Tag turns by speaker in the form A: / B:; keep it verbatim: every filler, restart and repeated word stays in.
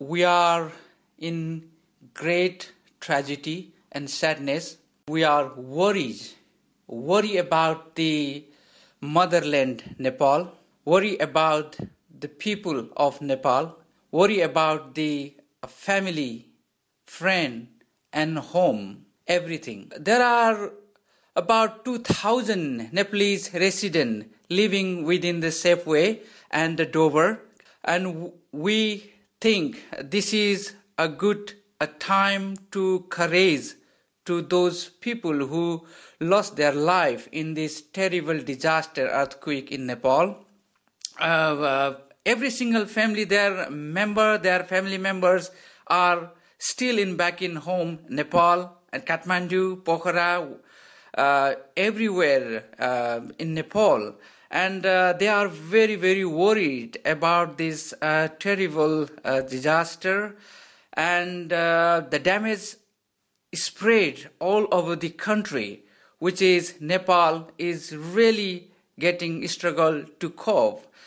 A: we are in great tragedy and sadness. We are worried, worry about the motherland Nepal, worry about the people of Nepal, worry about the family, friend and home, everything. There are about two thousand Nepalese residents living within the Safeway and the Dover, and we think this is a good a time to courage to those people who lost their life in this terrible disaster earthquake in Nepal. Uh, uh, every single family, their member, their family members are still in back in home, Nepal and Kathmandu, Pokhara, uh, everywhere uh, in Nepal. And uh, they are very, very worried about this uh, terrible uh, disaster, and uh, the damage spread all over the country, which is Nepal is really getting struggle to cope.